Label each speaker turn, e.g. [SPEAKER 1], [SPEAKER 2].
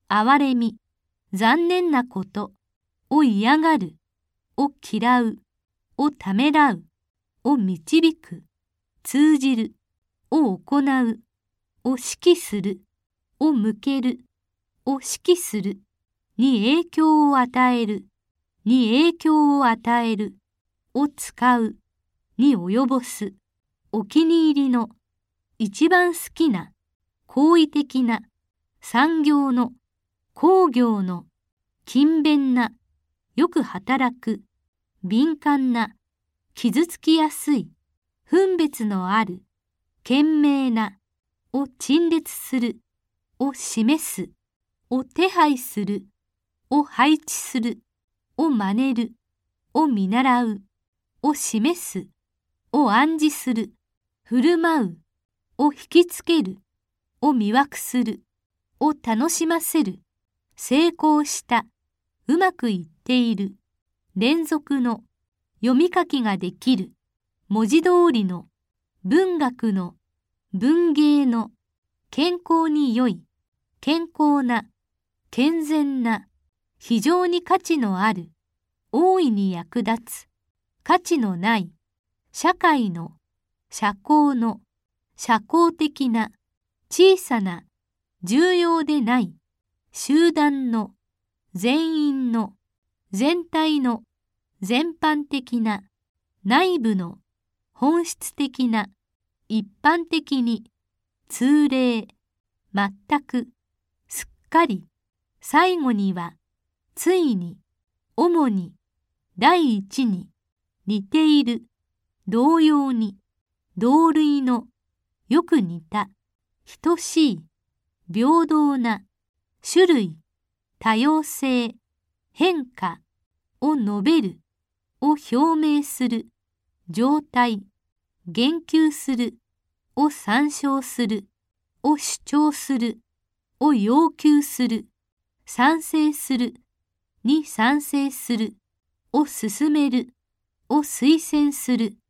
[SPEAKER 1] 哀れみ、残念なこと、を嫌がる、を嫌う、をためらう、を導く、通じる、を行う、を指揮する、を向ける、を指揮する、に影響を与える、に影響を与える、を使う、に及ぼす、お気に入りの、一番好きな、好意的な、産業の、工業の、勤勉な、よく働く、敏感な、傷つきやすい、分別のある、賢明な、を陳列する、を示す、を手配する、を配置する、を真似る、を見習う、を示す、を暗示する、振る舞う、を引きつける、を魅惑する、を楽しませる、成功した、うまくいっている、連続の、読み書きができる、文字通りの、文学の、文芸の、健康に良い、健康な、健全な、非常に価値のある、大いに役立つ、価値のない、社会の、社交の、社交的な、小さな、重要でない、集団の、全員の、全体の、全般的な、内部の、本質的な、一般的に、通例、全く、すっかり、最後には、ついに、主に、第一に、似ている、同様に、同類の、よく似た、等しい、平等な、種類、多様性、変化を述べる、を表明する、状態、言及する、を参照する、を主張する、を要求する、賛成する、に賛成する、を進める、を推薦する。